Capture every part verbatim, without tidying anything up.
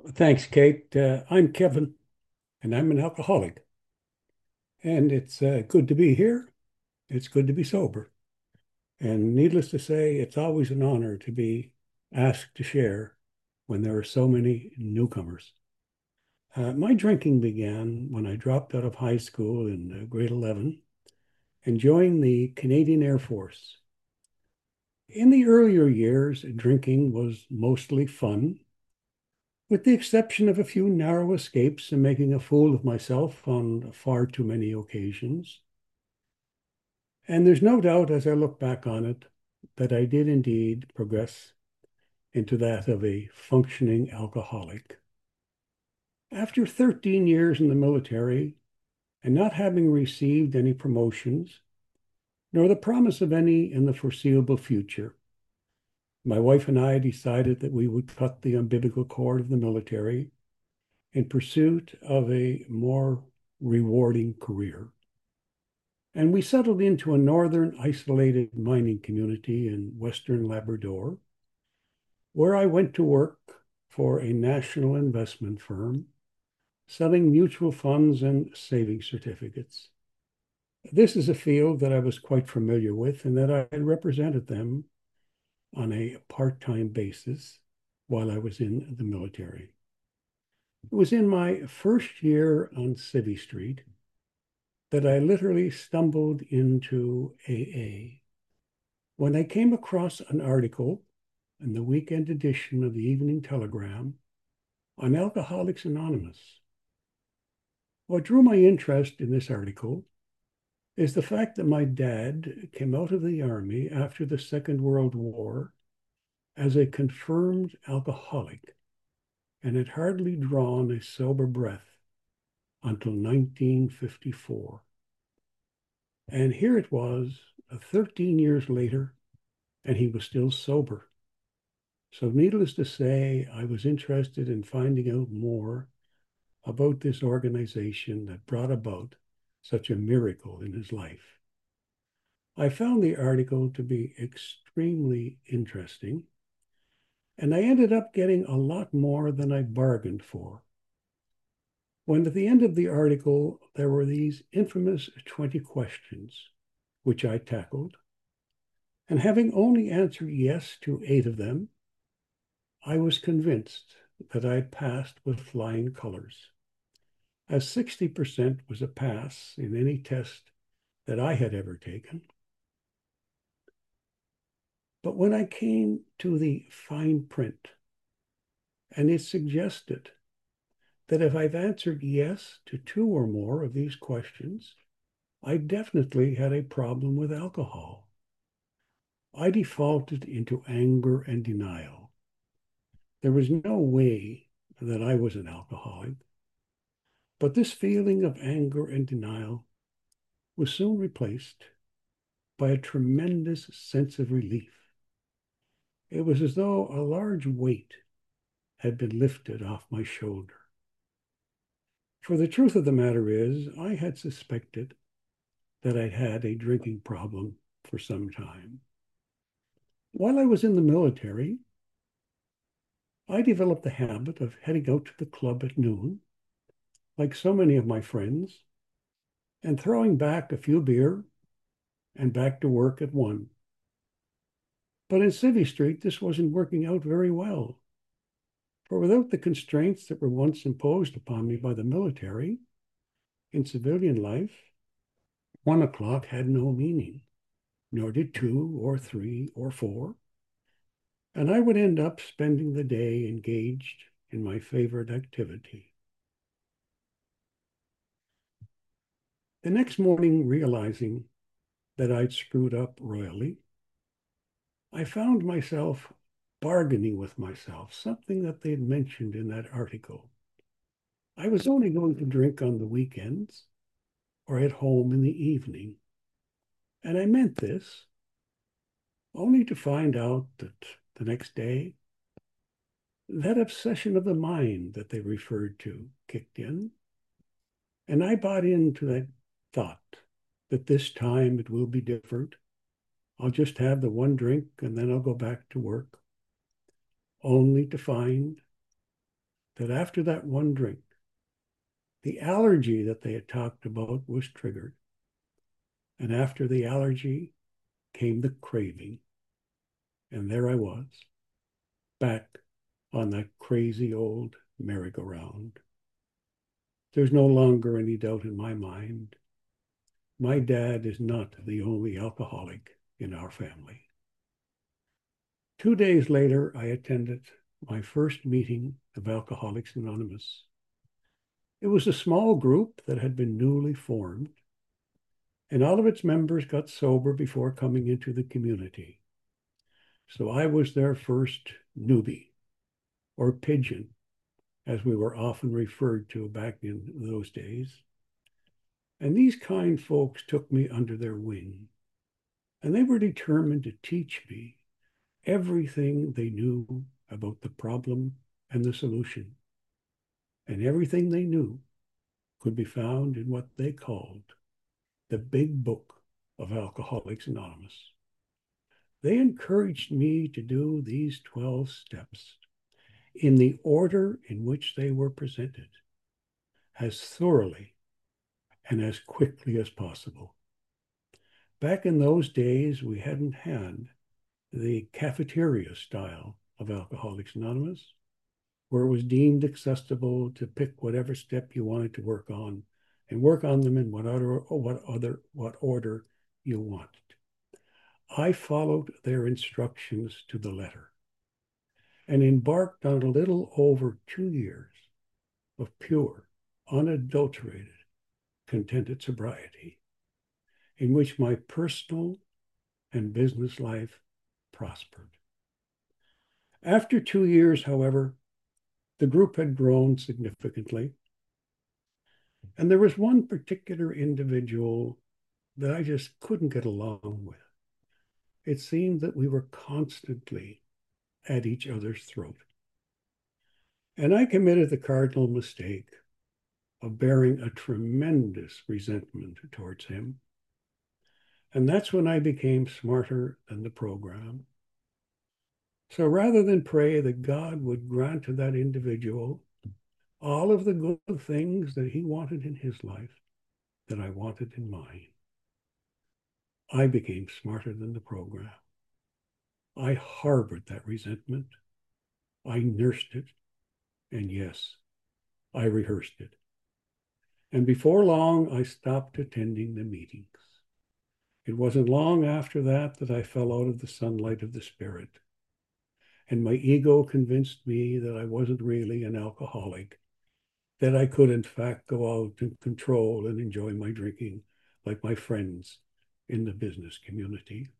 Thanks, Kate. Uh, I'm Kevin, and I'm an alcoholic. And it's uh, good to be here. It's good to be sober. And needless to say, it's always an honor to be asked to share when there are so many newcomers. Uh, my drinking began when I dropped out of high school in uh, grade eleven and joined the Canadian Air Force. In the earlier years, drinking was mostly fun, with the exception of a few narrow escapes and making a fool of myself on far too many occasions. And there's no doubt, as I look back on it, that I did indeed progress into that of a functioning alcoholic. After thirteen years in the military and not having received any promotions, nor the promise of any in the foreseeable future, my wife and I decided that we would cut the umbilical cord of the military in pursuit of a more rewarding career. And we settled into a northern isolated mining community in Western Labrador, where I went to work for a national investment firm selling mutual funds and saving certificates. This is a field that I was quite familiar with and that I had represented them on a part-time basis while I was in the military. It was in my first year on Civvy Street that I literally stumbled into A A when I came across an article in the weekend edition of the Evening Telegram on Alcoholics Anonymous. What drew my interest in this article is the fact that my dad came out of the Army after the Second World War as a confirmed alcoholic and had hardly drawn a sober breath until nineteen fifty-four. And here it was, uh, thirteen years later, and he was still sober. So, needless to say, I was interested in finding out more about this organization that brought about such a miracle in his life. I found the article to be extremely interesting, and I ended up getting a lot more than I bargained for. When at the end of the article, there were these infamous twenty questions, which I tackled, and having only answered yes to eight of them, I was convinced that I'd passed with flying colors, as sixty percent was a pass in any test that I had ever taken. But when I came to the fine print, and it suggested that if I've answered yes to two or more of these questions, I definitely had a problem with alcohol. I defaulted into anger and denial. There was no way that I was an alcoholic, but this feeling of anger and denial was soon replaced by a tremendous sense of relief. It was as though a large weight had been lifted off my shoulder. For the truth of the matter is, I had suspected that I'd had a drinking problem for some time. While I was in the military, I developed the habit of heading out to the club at noon, like so many of my friends, and throwing back a few beer and back to work at one. But in Civvy Street, this wasn't working out very well. For without the constraints that were once imposed upon me by the military, in civilian life, one o'clock had no meaning, nor did two or three or four. And I would end up spending the day engaged in my favorite activity. The next morning, realizing that I'd screwed up royally, I found myself bargaining with myself, something that they'd mentioned in that article. I was only going to drink on the weekends or at home in the evening. And I meant this, only to find out that the next day, that obsession of the mind that they referred to kicked in. And I bought into that thought that this time it will be different. I'll just have the one drink and then I'll go back to work, only to find that after that one drink, the allergy that they had talked about was triggered. And after the allergy came the craving. And there I was, back on that crazy old merry-go-round. There's no longer any doubt in my mind. My dad is not the only alcoholic in our family. Two days later, I attended my first meeting of Alcoholics Anonymous. It was a small group that had been newly formed, and all of its members got sober before coming into the community. So I was their first newbie, or pigeon, as we were often referred to back in those days. And these kind folks took me under their wing, and they were determined to teach me everything they knew about the problem and the solution. And everything they knew could be found in what they called the Big Book of Alcoholics Anonymous. They encouraged me to do these twelve steps in the order in which they were presented, as thoroughly and as quickly as possible. Back in those days, we hadn't had the cafeteria style of Alcoholics Anonymous, where it was deemed accessible to pick whatever step you wanted to work on and work on them in what other, what other, what order you wanted. I followed their instructions to the letter and embarked on a little over two years of pure, unadulterated, contented sobriety, in which my personal and business life prospered. After two years, however, the group had grown significantly, and there was one particular individual that I just couldn't get along with. It seemed that we were constantly at each other's throat. And I committed the cardinal mistake of bearing a tremendous resentment towards him. And that's when I became smarter than the program. So rather than pray that God would grant to that individual all of the good things that he wanted in his life, that I wanted in mine, I became smarter than the program. I harbored that resentment. I nursed it. And yes, I rehearsed it. And before long, I stopped attending the meetings. It wasn't long after that that I fell out of the sunlight of the Spirit. And my ego convinced me that I wasn't really an alcoholic, that I could, in fact, go out and control and enjoy my drinking like my friends in the business community.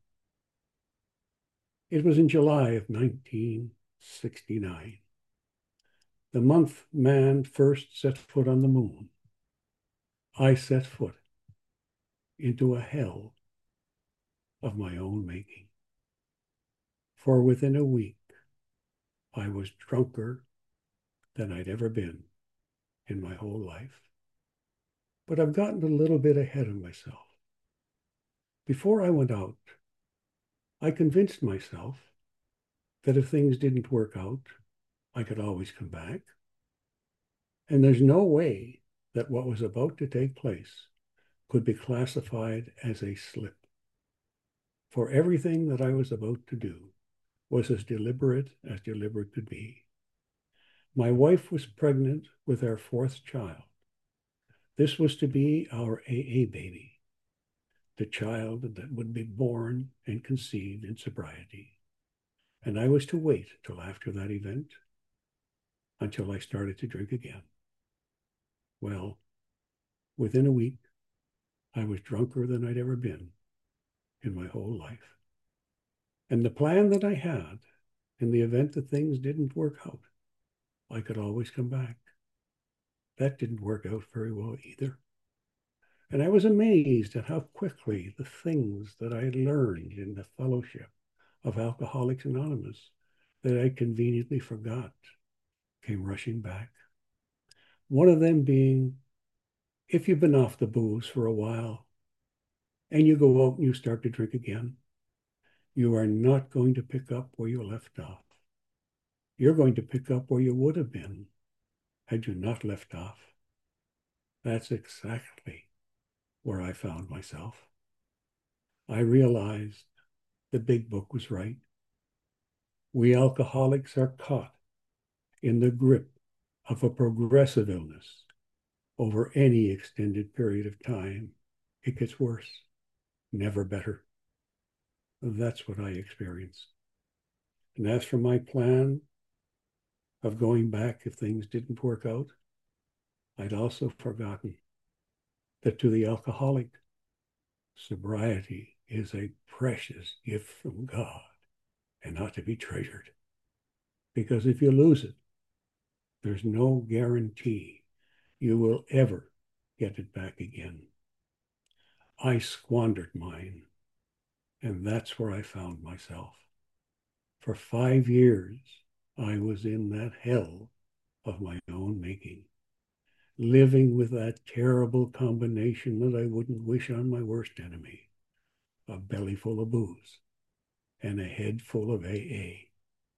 It was in July of nineteen sixty-nine, the month man first set foot on the moon. I set foot into a hell of my own making. For within a week, I was drunker than I'd ever been in my whole life. But I've gotten a little bit ahead of myself. Before I went out, I convinced myself that if things didn't work out, I could always come back. And there's no way that what was about to take place could be classified as a slip. For everything that I was about to do was as deliberate as deliberate could be. My wife was pregnant with our fourth child. This was to be our A A baby, the child that would be born and conceived in sobriety. And I was to wait till after that event, until I started to drink again. Well, within a week, I was drunker than I'd ever been in my whole life. And the plan that I had, in the event that things didn't work out, I could always come back. That didn't work out very well either. And I was amazed at how quickly the things that I had learned in the fellowship of Alcoholics Anonymous that I conveniently forgot came rushing back. One of them being, if you've been off the booze for a while and you go out and you start to drink again, you are not going to pick up where you left off. You're going to pick up where you would have been had you not left off. That's exactly where I found myself. I realized the big book was right. We alcoholics are caught in the grip of a progressive illness over any extended period of time. It gets worse, never better. That's what I experienced. And as for my plan of going back if things didn't work out, I'd also forgotten that to the alcoholic, sobriety is a precious gift from God and not to be treasured. Because if you lose it, there's no guarantee you will ever get it back again. I squandered mine, and that's where I found myself. For five years, I was in that hell of my own making, living with that terrible combination that I wouldn't wish on my worst enemy, a belly full of booze and a head full of A A.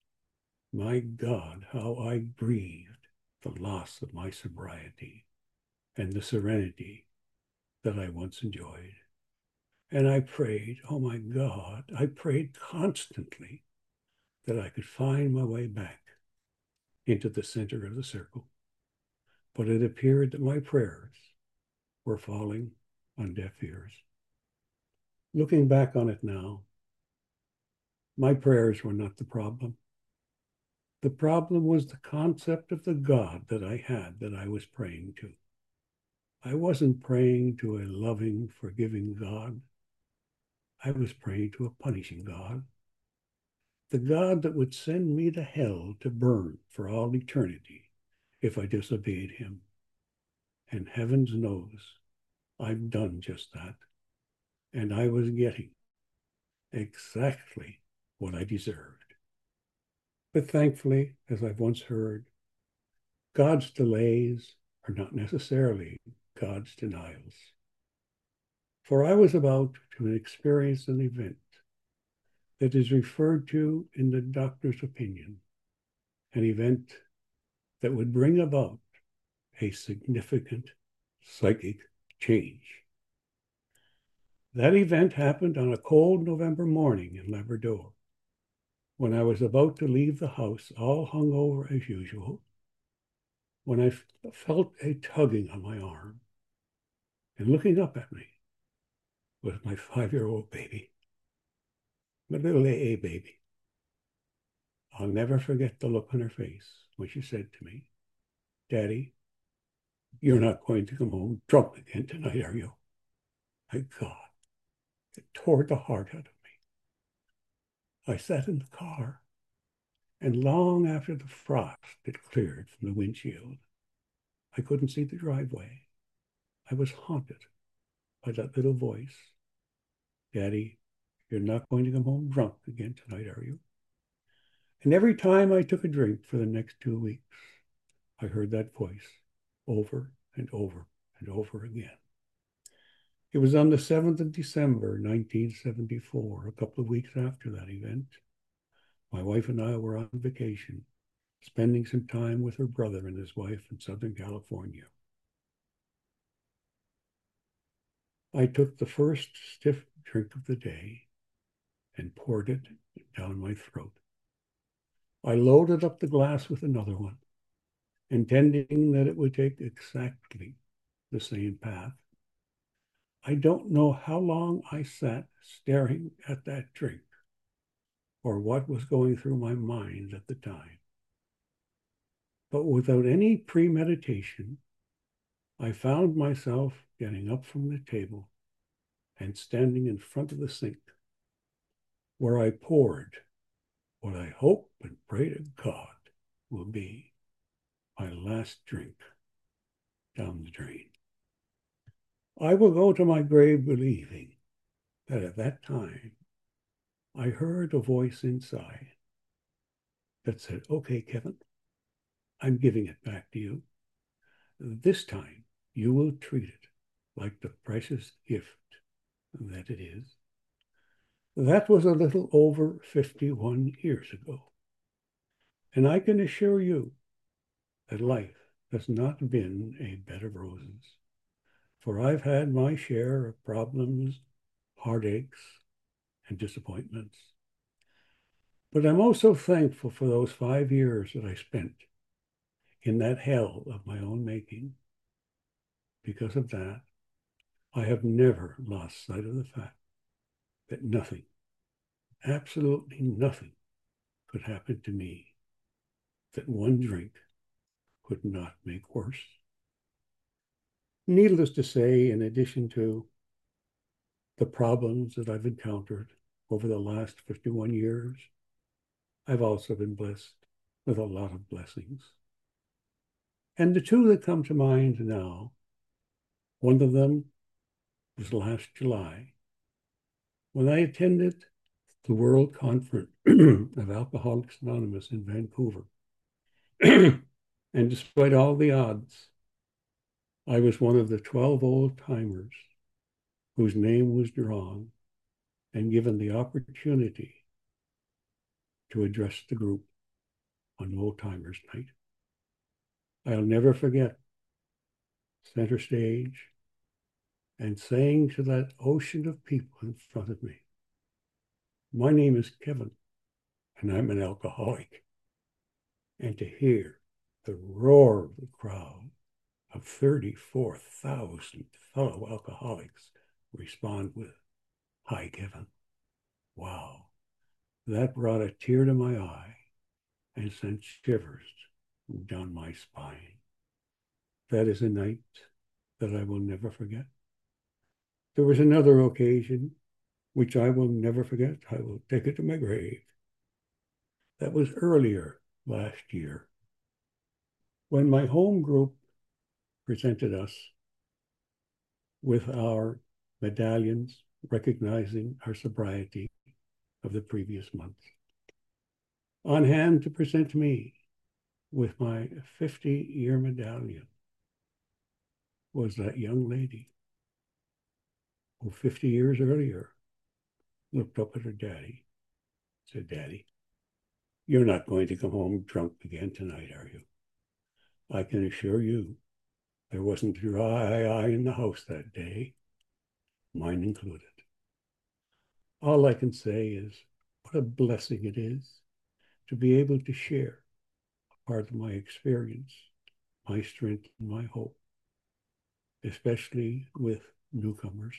My God, how I grieved the loss of my sobriety and the serenity that I once enjoyed. And I prayed, oh my God, I prayed constantly that I could find my way back into the center of the circle. But it appeared that my prayers were falling on deaf ears. Looking back on it now, my prayers were not the problem. The problem was the concept of the God that I had that I was praying to. I wasn't praying to a loving, forgiving God. I was praying to a punishing God. The God that would send me to hell to burn for all eternity if I disobeyed him. And heavens knows I've done just that. And I was getting exactly what I deserved. But thankfully, as I've once heard, God's delays are not necessarily God's denials. For I was about to experience an event that is referred to in the doctor's opinion, an event that would bring about a significant psychic change. That event happened on a cold November morning in Labrador, when I was about to leave the house, all hungover as usual, when I felt a tugging on my arm, and looking up at me was my five-year-old baby, my little A A baby. I'll never forget the look on her face when she said to me, "Daddy, you're not going to come home drunk again tonight, are you?" My God, it tore the heart out of me. I sat in the car, and long after the frost had cleared from the windshield, I couldn't see the driveway. I was haunted by that little voice. "Daddy, you're not going to come home drunk again tonight, are you?" And every time I took a drink for the next two weeks, I heard that voice over and over and over again. It was on the seventh of December, nineteen seventy-four, a couple of weeks after that event. My wife and I were on vacation, spending some time with her brother and his wife in Southern California. I took the first stiff drink of the day and poured it down my throat. I loaded up the glass with another one, intending that it would take exactly the same path. I don't know how long I sat staring at that drink or what was going through my mind at the time. But without any premeditation, I found myself getting up from the table and standing in front of the sink, where I poured what I hope and pray to God will be my last drink down the drain. I will go to my grave believing that at that time I heard a voice inside that said, "Okay, Kevin, I'm giving it back to you. This time you will treat it like the precious gift that it is." That was a little over fifty-one years ago. And I can assure you that life has not been a bed of roses, for I've had my share of problems, heartaches, and disappointments. But I'm also thankful for those five years that I spent in that hell of my own making. Because of that, I have never lost sight of the fact that nothing, absolutely nothing, could happen to me that one drink could not make worse. Needless to say, in addition to the problems that I've encountered over the last fifty-one years, I've also been blessed with a lot of blessings. And the two that come to mind now, one of them was last July when I attended the World Conference of Alcoholics Anonymous in Vancouver. And despite all the odds, I was one of the twelve old timers whose name was drawn and given the opportunity to address the group on Old Timers Night. I'll never forget center stage and saying to that ocean of people in front of me, "My name is Kevin, and I'm an alcoholic." And to hear the roar of the crowd of thirty-four thousand fellow alcoholics respond with, "Hi, Kevin." Wow. That brought a tear to my eye and sent shivers down my spine. That is a night that I will never forget. There was another occasion which I will never forget. I will take it to my grave. That was earlier last year when my home group presented us with our medallions recognizing our sobriety of the previous month. On hand to present me with my fifty-year medallion was that young lady who fifty years earlier looked up at her daddy, said, "Daddy, you're not going to come home drunk again tonight, are you? I can assure you there wasn't a dry eye in the house that day, mine included." All I can say is what a blessing it is to be able to share a part of my experience, my strength, and my hope, especially with newcomers.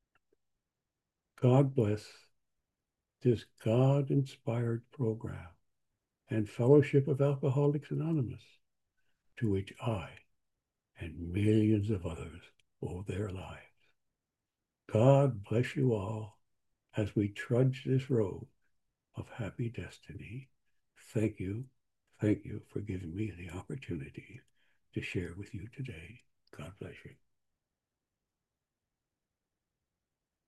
God bless this God-inspired program and Fellowship of Alcoholics Anonymous, to which I and millions of others owe their lives. God bless you all as we trudge this road of happy destiny. Thank you, thank you for giving me the opportunity to share with you today. God bless you.